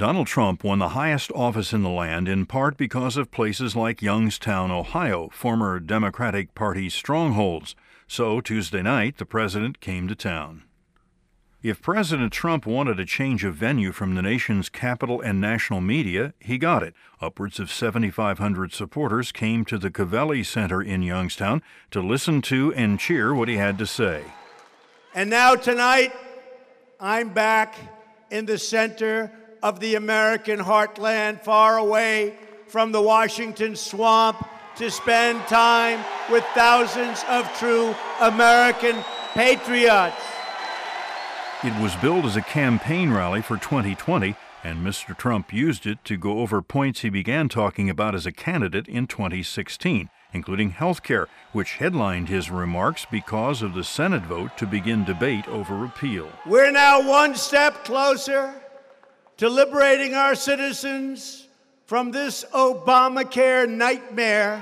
Donald Trump won the highest office in the land in part because of places like Youngstown, Ohio, former Democratic Party strongholds. So Tuesday night, the president came to town. If President Trump wanted a change of venue from the nation's capital and national media, he got it. Upwards of 7,500 supporters came to the Covelli Center in Youngstown to listen to and cheer what he had to say. And now tonight, I'm back in the center of the American heartland, far away from the Washington swamp, to spend time with thousands of true American patriots. It was billed as a campaign rally for 2020, and Mr. Trump used it to go over points he began talking about as a candidate in 2016, including health care, which headlined his remarks because of the Senate vote to begin debate over repeal. We're now one step closer to liberating our citizens from this Obamacare nightmare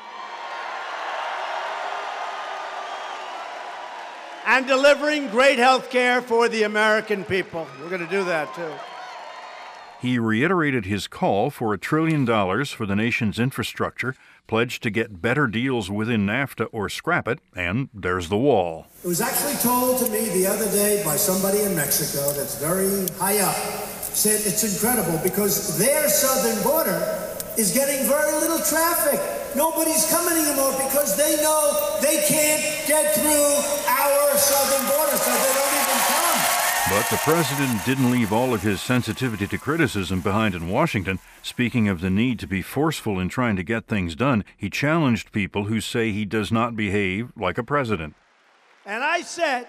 and delivering great health care for the American people. We're going to do that, too. He reiterated his call for $1 trillion for the nation's infrastructure, pledged to get better deals within NAFTA or scrap it, and there's the wall. It was actually told to me the other day by somebody in Mexico that's very high up, said it's incredible because their southern border is getting very little traffic. Nobody's coming anymore because they know they can't get through our southern border, so they don't even come. But the president didn't leave all of his sensitivity to criticism behind in Washington. Speaking of the need to be forceful in trying to get things done, he challenged people who say he does not behave like a president. And I said,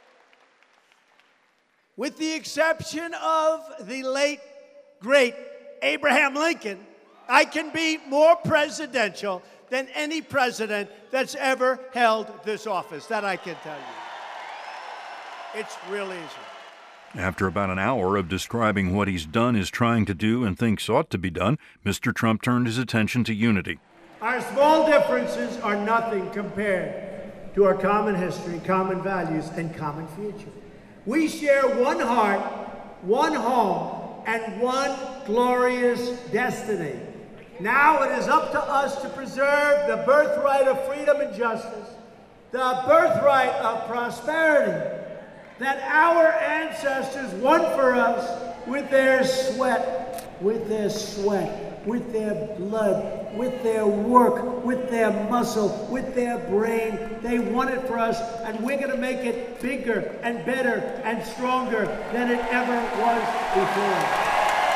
with the exception of the late, great Abraham Lincoln, I can be more presidential than any president that's ever held this office. That I can tell you. It's real easy. After about an hour of describing what he's done, is trying to do, and thinks ought to be done, Mr. Trump turned his attention to unity. Our small differences are nothing compared to our common history, common values, and common future. We share one heart, one home, and one glorious destiny. Now it is up to us to preserve the birthright of freedom and justice, the birthright of prosperity that our ancestors won for us with their sweat, with their blood, with their work, with their muscle, with their brain. They won it for us, and we're going to make it bigger and better and stronger than it ever was before.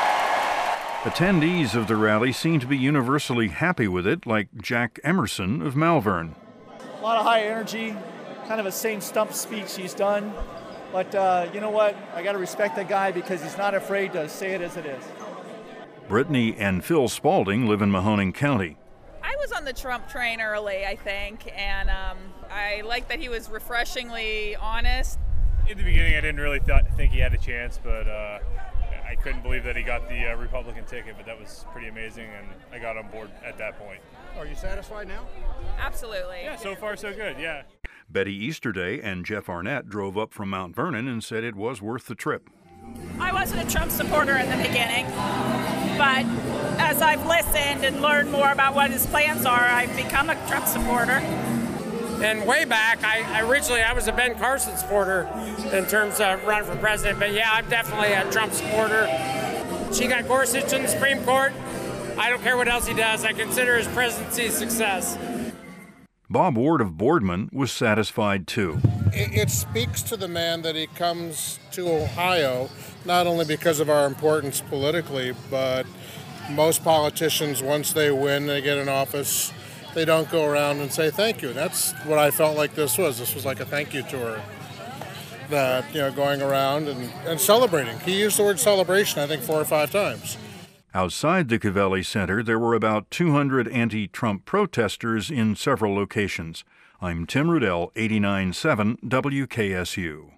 Attendees of the rally seem to be universally happy with it, like Jack Emerson of Malvern. A lot of high energy, kind of a same stump speech he's done. But you know what? I got to respect the guy because he's not afraid to say it as it is. Brittany and Phil Spalding live in Mahoning County. I was on the Trump train early, I think, and I like that he was refreshingly honest. In the beginning, I didn't really think he had a chance, but I couldn't believe that he got the Republican ticket, but that was pretty amazing, and I got on board at that point. Are you satisfied now? Absolutely. Yeah, so far so good, yeah. Betty Easterday and Jeff Arnett drove up from Mount Vernon and said it was worth the trip. I wasn't a Trump supporter in the beginning, but as I've listened and learned more about what his plans are, I've become a Trump supporter. And way back, I originally was a Ben Carson supporter in terms of running for president, but yeah, I'm definitely a Trump supporter. She got Gorsuch in the Supreme Court. I don't care what else he does. I consider his presidency a success. Bob Ward of Boardman was satisfied too. It speaks to the man that he comes to Ohio, not only because of our importance politically, but most politicians, once they win, they get in office, they don't go around and say thank you. That's what I felt like this was. This was like a thank you tour. That, going around and celebrating. He used the word celebration, I think, 4 or 5 times. Outside the Covelli Center, there were about 200 anti-Trump protesters in several locations. I'm Tim Rudell, 89.7 WKSU.